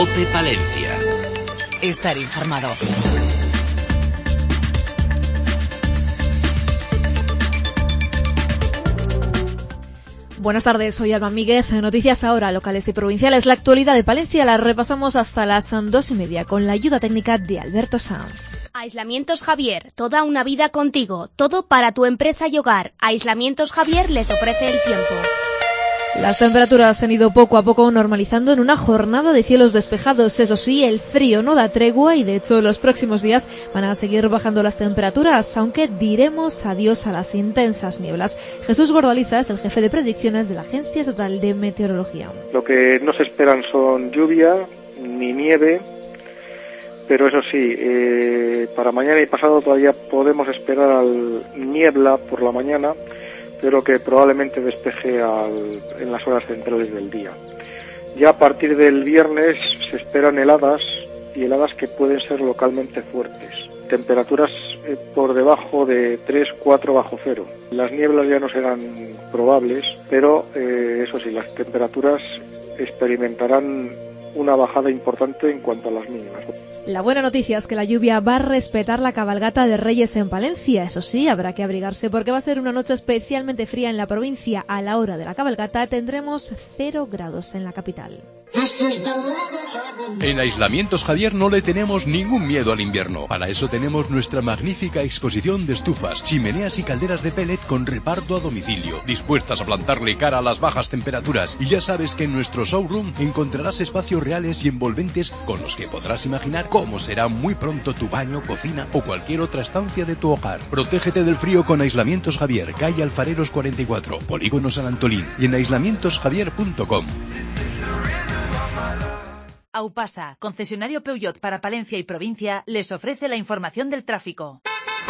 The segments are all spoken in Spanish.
COPE Palencia. Estar informado. Buenas tardes, soy Alba Míguez. Noticias ahora, locales y provinciales. La actualidad de Palencia la repasamos hasta las 2:30 con la ayuda técnica de Alberto Sanz. Aislamientos Javier, toda una vida contigo, todo para tu empresa y hogar. Aislamientos Javier les ofrece el tiempo. Las temperaturas se han ido poco a poco normalizando en una jornada de cielos despejados. Eso sí, el frío no da tregua y de hecho los próximos días van a seguir bajando las temperaturas, aunque diremos adiós a las intensas nieblas. Jesús Gordaliza es el jefe de predicciones de la Agencia Estatal de Meteorología. Lo que no se esperan son lluvia ni nieve, pero eso sí, para mañana y pasado todavía podemos esperar niebla por la mañana, pero que probablemente despeje en las horas centrales del día. Ya a partir del viernes se esperan heladas, y heladas que pueden ser localmente fuertes. Temperaturas por debajo de 3-4 bajo cero. Las nieblas ya no serán probables, pero eso sí, las temperaturas experimentarán una bajada importante en cuanto a las mínimas. La buena noticia es que la lluvia va a respetar la cabalgata de Reyes en Palencia. Eso sí, habrá que abrigarse porque va a ser una noche especialmente fría en la provincia. A la hora de la cabalgata tendremos 0 grados en la capital. En Aislamientos Javier no le tenemos ningún miedo al invierno. Para eso tenemos nuestra magnífica exposición de estufas, chimeneas y calderas de pellet con reparto a domicilio, dispuestas a plantarle cara a las bajas temperaturas. Y ya sabes que en nuestro showroom encontrarás espacios reales y envolventes con los que podrás imaginar cómo será muy pronto tu baño, cocina o cualquier otra estancia de tu hogar. Protégete del frío con Aislamientos Javier, calle Alfareros 44, Polígono San Antolín, y en aislamientosjavier.com. Aupasa, concesionario Peugeot para Palencia y provincia, les ofrece la información del tráfico.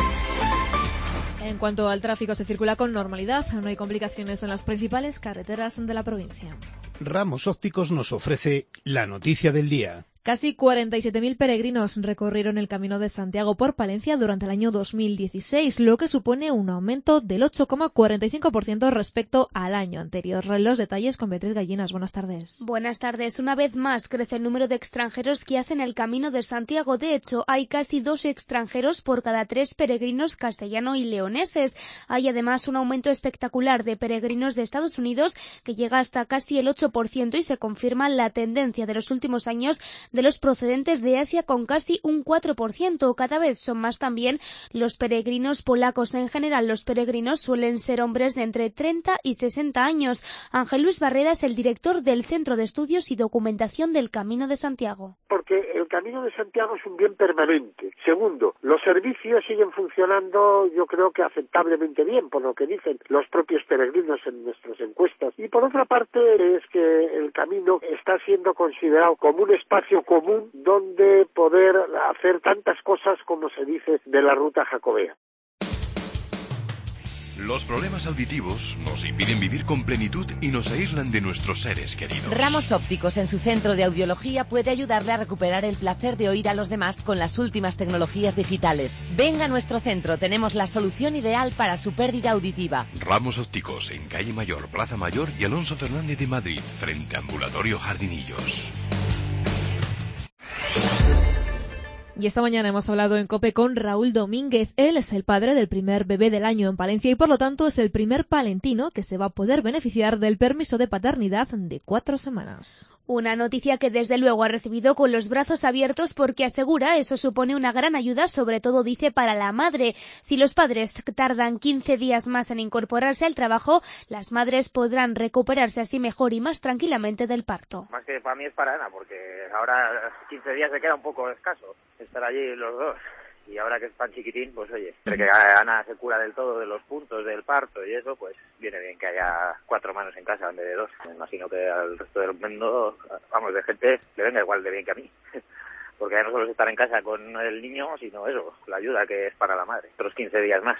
En cuanto al tráfico, se circula con normalidad. No hay complicaciones en las principales carreteras de la provincia. Ramos Ópticos nos ofrece la noticia del día. Casi 47.000 peregrinos recorrieron el Camino de Santiago por Palencia durante el año 2016, lo que supone un aumento del 8,45% respecto al año anterior. Los detalles con Beatriz Gallinas. Buenas tardes. Buenas tardes. Una vez más crece el número de extranjeros que hacen el Camino de Santiago. De hecho, hay casi 2 extranjeros por cada 3 peregrinos castellano y leoneses. Hay además un aumento espectacular de peregrinos de Estados Unidos que llega hasta casi el 8% y se confirma la tendencia de los últimos años de los procedentes de Asia con casi un 4%. Cada vez son más también los peregrinos polacos. En general, los peregrinos suelen ser hombres de entre 30 y 60 años. Ángel Luis Barrera es el director del Centro de Estudios y Documentación del Camino de Santiago. Porque el Camino de Santiago es un bien permanente. Segundo, los servicios siguen funcionando, yo creo que aceptablemente bien, por lo que dicen los propios peregrinos en nuestras encuestas. Y por otra parte, es que el camino está siendo considerado como un espacio común donde poder hacer tantas cosas como se dice de la ruta jacobea. Los problemas auditivos nos impiden vivir con plenitud y nos aíslan de nuestros seres queridos. Ramos Ópticos en su centro de audiología puede ayudarle a recuperar el placer de oír a los demás con las últimas tecnologías digitales. Venga a nuestro centro, tenemos la solución ideal para su pérdida auditiva. Ramos Ópticos en Calle Mayor, Plaza Mayor y Alonso Fernández de Madrid, frente a Ambulatorio Jardinillos. Y esta mañana hemos hablado en COPE con Raúl Domínguez. Él es el padre del primer bebé del año en Palencia y por lo tanto es el primer palentino que se va a poder beneficiar del permiso de paternidad de 4 semanas. Una noticia que desde luego ha recibido con los brazos abiertos porque asegura eso supone una gran ayuda, sobre todo dice para la madre. Si los padres tardan 15 días más en incorporarse al trabajo, las madres podrán recuperarse así mejor y más tranquilamente del parto. Más que para mí es para Ana, porque ahora 15 días se queda un poco escaso estar allí los dos. Y ahora que es tan chiquitín, pues oye, entre que Ana se cura del todo de los puntos del parto y eso, pues viene bien que haya 4 manos en casa en vez de 2. Me imagino que al resto del mundo, vamos, de gente, le venga igual de bien que a mí. Porque ya no solo es estar en casa con el niño, sino eso, la ayuda que es para la madre. Otros 15 días más.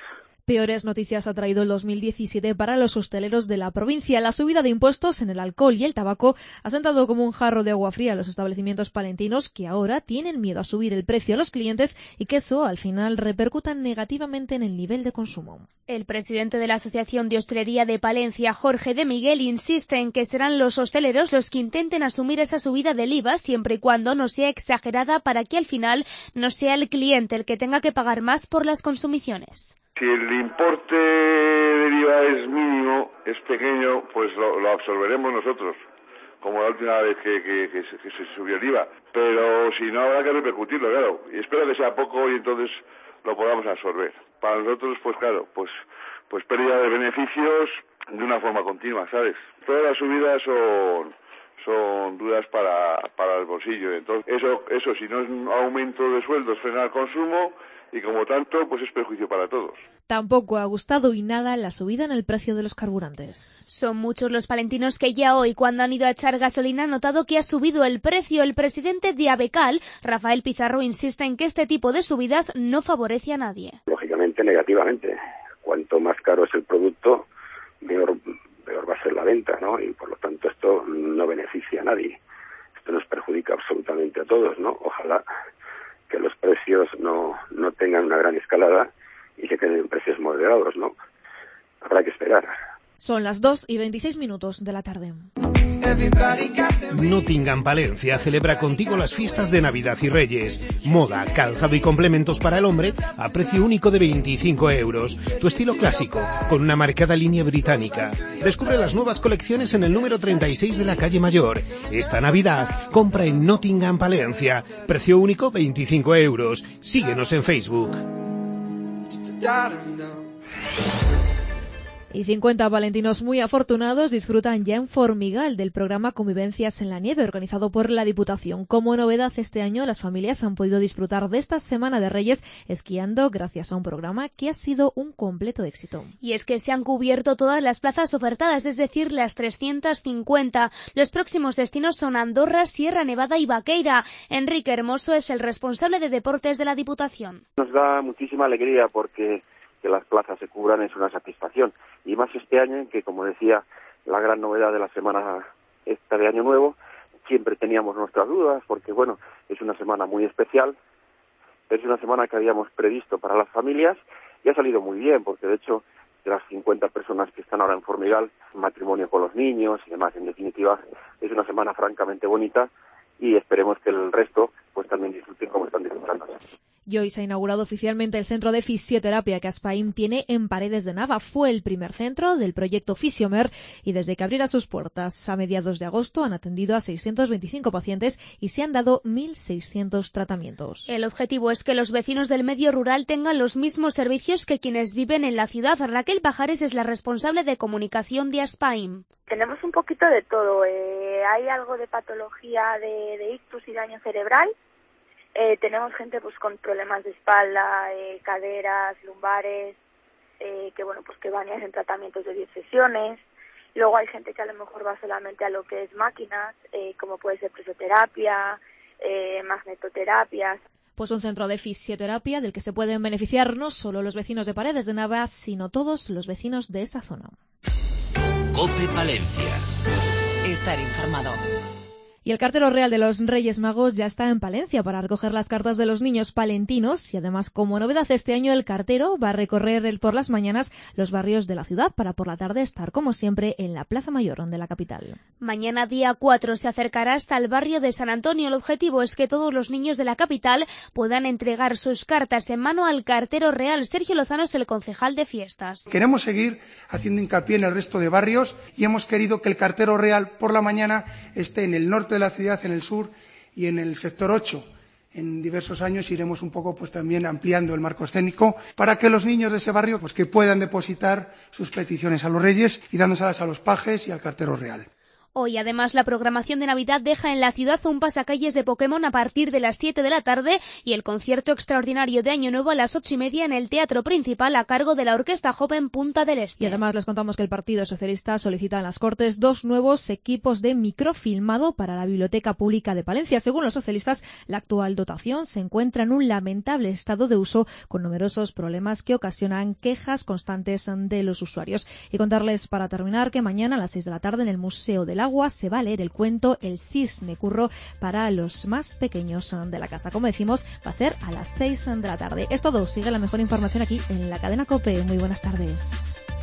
Peores noticias ha traído el 2017 para los hosteleros de la provincia. La subida de impuestos en el alcohol y el tabaco ha sentado como un jarro de agua fría a los establecimientos palentinos, que ahora tienen miedo a subir el precio a los clientes y que eso al final repercuta negativamente en el nivel de consumo. El presidente de la Asociación de Hostelería de Palencia, Jorge de Miguel, insiste en que serán los hosteleros los que intenten asumir esa subida del IVA siempre y cuando no sea exagerada, para que al final no sea el cliente el que tenga que pagar más por las consumiciones. Si el importe del IVA es mínimo, es pequeño, pues lo absorberemos nosotros, como la última vez que se subió el IVA. Pero si no, habrá que repercutirlo, claro. Y espero que sea poco y entonces lo podamos absorber. Para nosotros, pues claro, pues pérdida de beneficios de una forma continua, ¿sabes? Todas las subidas son duras para el bolsillo. Entonces, eso si no es un aumento de sueldos, frena el consumo y como tanto, pues es perjuicio para todos. Tampoco ha gustado y nada la subida en el precio de los carburantes. Son muchos los palentinos que ya hoy, cuando han ido a echar gasolina, han notado que ha subido el precio. El presidente de Abecal, Rafael Pizarro, insiste en que este tipo de subidas no favorece a nadie. Lógicamente, negativamente. Cuanto más caro es el producto, peor va a ser la venta, ¿no? Y por lo tanto esto no beneficia a nadie. Esto nos perjudica absolutamente a todos, ¿no? Ojalá que los precios no tengan una gran escalada y se queden en precios moderados, ¿no? Habrá que esperar. Son las 2:26 de la tarde. Nottingham Palencia celebra contigo las fiestas de Navidad y Reyes. Moda, calzado y complementos para el hombre a precio único de 25 euros. Tu estilo clásico, con una marcada línea británica. Descubre las nuevas colecciones en el número 36 de la calle Mayor. Esta Navidad, compra en Nottingham Palencia. Precio único 25 euros. Síguenos en Facebook. Y 50 palentinos muy afortunados disfrutan ya en Formigal del programa Convivencias en la Nieve, organizado por la Diputación. Como novedad, este año las familias han podido disfrutar de esta Semana de Reyes esquiando gracias a un programa que ha sido un completo éxito. Y es que se han cubierto todas las plazas ofertadas, es decir, las 350. Los próximos destinos son Andorra, Sierra Nevada y Vaqueira. Enrique Hermoso es el responsable de deportes de la Diputación. Nos da muchísima alegría porque que las plazas se cubran es una satisfacción. Y más este año en que, como decía, la gran novedad de la semana esta de Año Nuevo, siempre teníamos nuestras dudas porque, bueno, es una semana muy especial, es una semana que habíamos previsto para las familias y ha salido muy bien porque, de hecho, de las 50 personas que están ahora en Formigal, matrimonio con los niños y demás, en definitiva, es una semana francamente bonita y esperemos que el resto pues también disfruten como están disfrutando. Y hoy se ha inaugurado oficialmente el centro de fisioterapia que Aspaim tiene en Paredes de Nava. Fue el primer centro del proyecto Fisiomer y desde que abriera sus puertas a mediados de agosto han atendido a 625 pacientes y se han dado 1.600 tratamientos. El objetivo es que los vecinos del medio rural tengan los mismos servicios que quienes viven en la ciudad. Raquel Pajares es la responsable de comunicación de Aspaim. Tenemos un poquito de todo. Hay algo de patología de ictus y daño cerebral. Tenemos gente pues con problemas de espalda, caderas, lumbares, que bueno pues que van y hacen tratamientos de 10 sesiones. Luego hay gente que a lo mejor va solamente a lo que es máquinas, como puede ser presoterapia, magnetoterapia. Pues un centro de fisioterapia del que se pueden beneficiar no solo los vecinos de Paredes de Nava, sino todos los vecinos de esa zona. COPE Palencia. Estar informado. Y el cartero real de los Reyes Magos ya está en Palencia para recoger las cartas de los niños palentinos y además, como novedad este año, el cartero va a recorrer por las mañanas los barrios de la ciudad para por la tarde estar, como siempre, en la Plaza Mayor de la capital. Mañana día 4 se acercará hasta el barrio de San Antonio. El objetivo es que todos los niños de la capital puedan entregar sus cartas en mano al cartero real. Sergio Lozano es el concejal de fiestas. Queremos seguir haciendo hincapié en el resto de barrios y hemos querido que el cartero real por la mañana esté en el norte de la ciudad, en el sur y en el sector 8. En diversos años iremos un poco pues también ampliando el marco escénico para que los niños de ese barrio pues que puedan depositar sus peticiones a los reyes y dándoselas a los pajes y al cartero real. Hoy, además, la programación de Navidad deja en la ciudad un pasacalles de Pokémon a partir de las 7 de la tarde y el concierto extraordinario de Año Nuevo a las 8:30 en el Teatro Principal a cargo de la Orquesta Joven Punta del Este. Y además les contamos que el Partido Socialista solicita en las Cortes 2 nuevos equipos de microfilmado para la Biblioteca Pública de Palencia. Según los socialistas, la actual dotación se encuentra en un lamentable estado de uso con numerosos problemas que ocasionan quejas constantes de los usuarios. Y contarles para terminar que mañana a las 6 de la tarde en el Museo del Agua se va a leer el cuento El Cisne Curro para los más pequeños de la casa. Como decimos, va a ser a las 6 de la tarde. Es todo. Sigue la mejor información aquí en la cadena COPE. Muy buenas tardes.